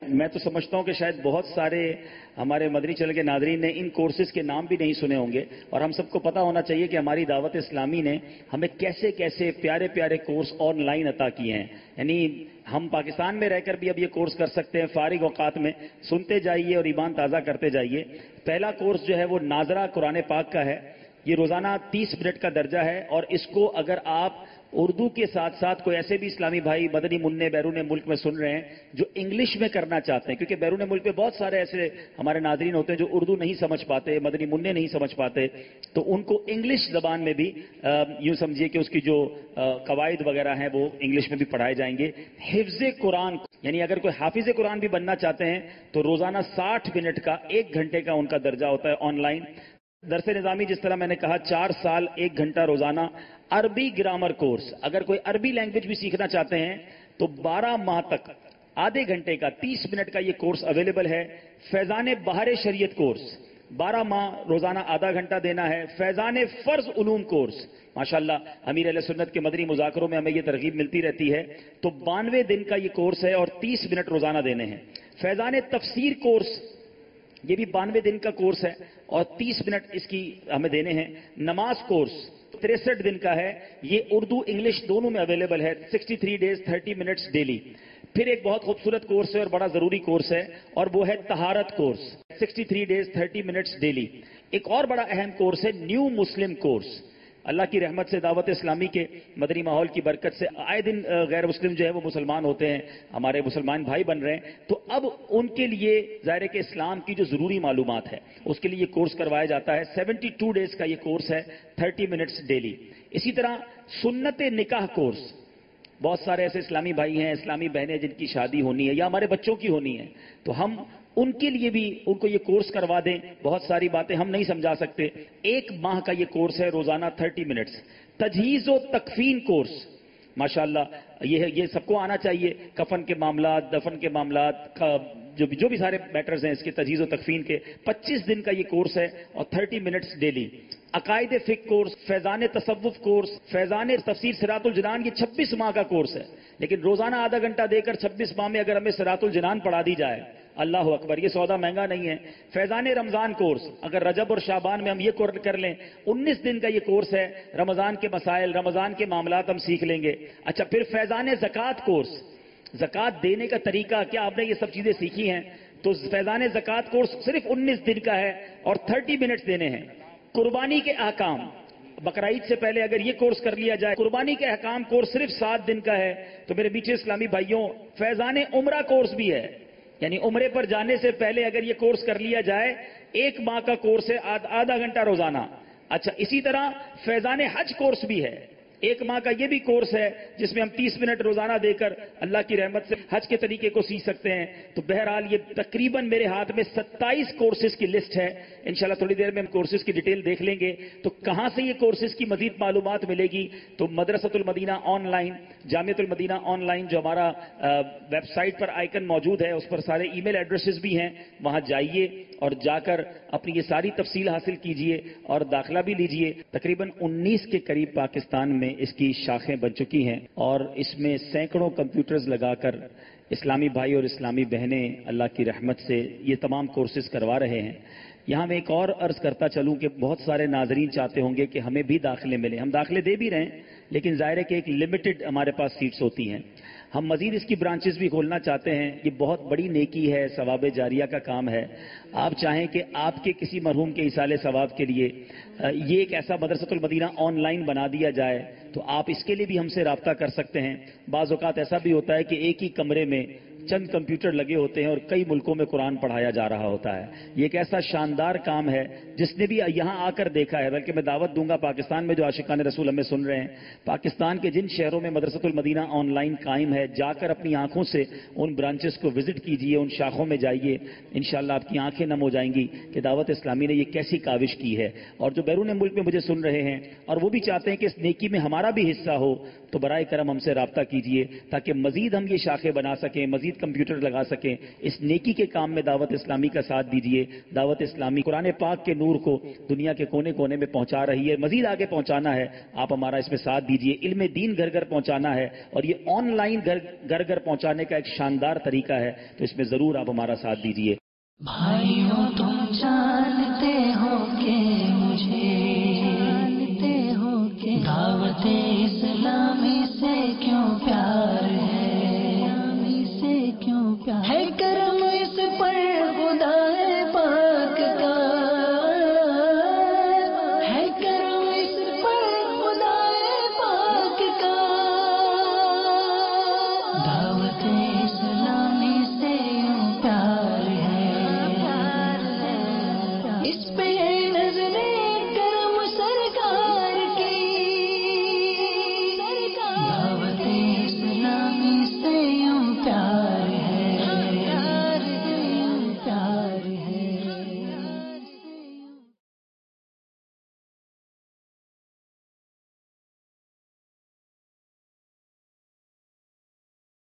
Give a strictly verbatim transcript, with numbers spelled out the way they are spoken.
میں تو سمجھتا ہوں کہ شاید بہت سارے ہمارے مدنی چینل کے ناظرین نے ان کورسز کے نام بھی نہیں سنے ہوں گے، اور ہم سب کو پتا ہونا چاہیے کہ ہماری دعوت اسلامی نے ہمیں کیسے کیسے پیارے پیارے کورس آن لائن عطا کیے ہیں. یعنی ہم پاکستان میں رہ کر بھی اب یہ کورس کر سکتے ہیں. فارغ اوقات میں سنتے جائیے اور ایمان تازہ کرتے جائیے. پہلا کورس جو ہے وہ ناظرہ قرآن پاک کا ہے. یہ روزانہ تیس منٹ کا درجہ ہے، اور اس کو اگر آپ اردو کے ساتھ ساتھ کوئی ایسے بھی اسلامی بھائی مدنی منع بیرون ملک میں سن رہے ہیں جو انگلش میں کرنا چاہتے ہیں، کیونکہ بیرون ملک میں بہت سارے ایسے ہمارے ناظرین ہوتے ہیں جو اردو نہیں سمجھ پاتے، مدنی منع نہیں سمجھ پاتے، تو ان کو انگلش زبان میں بھی یوں سمجھیے کہ اس کی جو قواعد وغیرہ ہیں وہ انگلش میں بھی پڑھائے جائیں گے. حفظ قرآن، یعنی اگر کوئی حافظ قرآن بھی بننا چاہتے ہیں تو روزانہ ساٹھ منٹ کا ایک گھنٹے کا ان کا درجہ ہوتا ہے آن لائن. درس نظامی جس طرح میں نے کہا چار سال ایک گھنٹہ روزانہ. عربی گرامر کورس، اگر کوئی عربی لینگویج بھی سیکھنا چاہتے ہیں تو بارہ ماہ تک آدھے گھنٹے کا تیس منٹ کا یہ کورس اویلیبل ہے. فیضان بہار شریعت کورس بارہ ماہ روزانہ آدھا گھنٹہ دینا ہے. فیضان فرض علوم کورس، ماشاءاللہ امیر اہل سنت کے مدنی مذاکروں میں ہمیں یہ ترغیب ملتی رہتی ہے، تو بانوے دن کا یہ کورس ہے اور تیس منٹ روزانہ دینے ہیں. فیضان تفسیر کورس، یہ بھی بانوے دن کا کورس ہے اور تیس منٹ اس کی ہمیں دینے ہیں. نماز کورس تریسٹھ دن کا ہے، یہ اردو انگلش دونوں میں اویلیبل ہے. Sixty three days thirty minutes daily. پھر ایک بہت خوبصورت کورس ہے اور بڑا ضروری کورس ہے، اور وہ ہے طہارت course. Sixty three days thirty minutes daily. ایک اور بڑا اہم کورس ہے نیو مسلم کورس. اللہ کی رحمت سے دعوت اسلامی کے مدنی ماحول کی برکت سے آئے دن غیر مسلم جو ہے وہ مسلمان ہوتے ہیں، ہمارے مسلمان بھائی بن رہے ہیں. تو اب ان کے لیے ظاہر ہے کہ اسلام کی جو ضروری معلومات ہے اس کے لیے یہ کورس کروایا جاتا ہے. سیونٹی ٹو ڈیز کا یہ کورس ہے، تھرٹی منٹس ڈیلی. اسی طرح سنت نکاح کورس، بہت سارے ایسے اسلامی بھائی ہیں، اسلامی بہنیں جن کی شادی ہونی ہے یا ہمارے بچوں کی ہونی ہے، تو ہم ان کے لیے بھی ان کو یہ کورس کروا دیں. بہت ساری باتیں ہم نہیں سمجھا سکتے. ایک ماہ کا یہ کورس ہے، روزانہ تھرٹی منٹس. تجہیز و تکفین کورس، ماشاءاللہ یہ یہ سب کو آنا چاہیے. کفن کے معاملات، دفن کے معاملات، جو بھی جو بھی سارے میٹرز ہیں اس کے تجہیز و تکفین کے، پچیس دن کا یہ کورس ہے اور تھرٹی منٹس ڈیلی. عقائد فقہ کورس، فیضان تصوف کورس، فیضان تفسیر صراط الجنان، یہ چھبیس ماہ کا کورس ہے. لیکن روزانہ آدھا گھنٹہ دے کر چھبیس ماہ میں اگر ہمیں صراط الجنان پڑھا دی جائے، اللہ اکبر، یہ سودا مہنگا نہیں ہے. فیضان رمضان کورس، اگر رجب اور شعبان میں ہم یہ کر لیں، انیس دن کا یہ کورس ہے. رمضان کے مسائل، رمضان کے معاملات ہم سیکھ لیں گے. اچھا، پھر فیضان زکوٰۃ کورس، زکوٰۃ دینے کا طریقہ کیا آپ نے یہ سب چیزیں سیکھی ہیں، تو فیضان زکوٰۃ کورس صرف انیس دن کا ہے اور تھرٹی منٹس دینے ہیں. قربانی کے احکام، بقرعید سے پہلے اگر یہ کورس کر لیا جائے، قربانی کے احکام کورس صرف سات دن کا ہے. تو میرے میٹھے اسلامی بھائیوں، فیضان عمرہ کورس بھی ہے، یعنی عمرے پر جانے سے پہلے اگر یہ کورس کر لیا جائے، ایک ماہ کا کورس ہے، آدھا گھنٹہ روزانہ. اچھا، اسی طرح فیضان حج کورس بھی ہے، ایک ماہ کا یہ بھی کورس ہے جس میں ہم تیس منٹ روزانہ دے کر اللہ کی رحمت سے حج کے طریقے کو سیکھ سکتے ہیں. تو بہرحال یہ تقریباً میرے ہاتھ میں ستائیس کورسز کی لسٹ ہے. انشاءاللہ تھوڑی دیر میں ہم کورسز کی ڈیٹیل دیکھ لیں گے. تو کہاں سے یہ کورسز کی مزید معلومات ملے گی؟ تو مدرسۃ المدینہ آن لائن، جامعۃ المدینہ آن لائن، جو ہمارا ویب سائٹ پر آئیکن موجود ہے اس پر سارے ای میل ایڈریسز بھی ہیں، وہاں جائیے اور جا کر اپنی یہ ساری تفصیل حاصل کیجئے اور داخلہ بھی لیجئے. تقریباً انیس کے قریب پاکستان میں اس کی شاخیں بن چکی ہیں اور اس میں سینکڑوں کمپیوٹرز لگا کر اسلامی بھائی اور اسلامی بہنیں اللہ کی رحمت سے یہ تمام کورسز کروا رہے ہیں. یہاں میں ایک اور عرض کرتا چلوں کہ بہت سارے ناظرین چاہتے ہوں گے کہ ہمیں بھی داخلے ملیں. ہم داخلے دے بھی رہے ہیں، لیکن ظاہر ہے کہ ایک لمیٹڈ ہمارے پاس سیٹس ہوتی ہیں. ہم مزید اس کی برانچز بھی کھولنا چاہتے ہیں. یہ بہت بڑی نیکی ہے، ثواب جاریہ کا کام ہے. آپ چاہیں کہ آپ کے کسی مرحوم کے ایصال ثواب کے لیے یہ ایک ایسا مدرسۃ المدینہ آن لائن بنا دیا جائے تو آپ اس کے لیے بھی ہم سے رابطہ کر سکتے ہیں. بعض اوقات ایسا بھی ہوتا ہے کہ ایک ہی کمرے میں چند کمپیوٹر لگے ہوتے ہیں اور کئی ملکوں میں قرآن پڑھایا جا رہا ہوتا ہے. یہ ایک ایسا شاندار کام ہے جس نے بھی یہاں آ کر دیکھا ہے. بلکہ میں دعوت دوں گا پاکستان میں جو عاشقان رسول ہمیں سن رہے ہیں، پاکستان کے جن شہروں میں مدرسۃ المدینہ آن لائن قائم ہے، جا کر اپنی آنکھوں سے ان برانچز کو وزٹ کیجئے، ان شاخوں میں جائیے. انشاءاللہ آپ کی آنکھیں نم ہو جائیں گی کہ دعوت اسلامی نے یہ کیسی کاوش کی ہے. اور جو بیرون ملک میں مجھے سن رہے ہیں اور وہ بھی چاہتے ہیں کہ اس نیکی میں ہمارا بھی حصہ ہو، تو برائے کرم ہم سے رابطہ کیجئے تاکہ مزید ہم یہ شاخیں بنا سکیں، مزید مزید کمپیوٹر لگا سکیں. اس نیکی کے کام میں دعوت اسلامی کا ساتھ دیجیے. دعوت اسلامی قرآن پاک کے نور کو دنیا کے کونے کونے میں پہنچا رہی ہے, مزید آگے پہنچانا ہے. آپ ہمارا اس میں ساتھ دیجیے. علم دین گھر گھر پہنچانا ہے, اور یہ آن لائن گھر گھر گھر پہنچانے کا ایک شاندار طریقہ ہے, تو اس میں ضرور آپ ہمارا ساتھ دیجیے. بھائیوں تم جانتے ہو کہ مجھے جانتے ہو کہ دعوت اسلامی سے کیوں پیار ہے, اسلامی سے کیوں پیار ہے.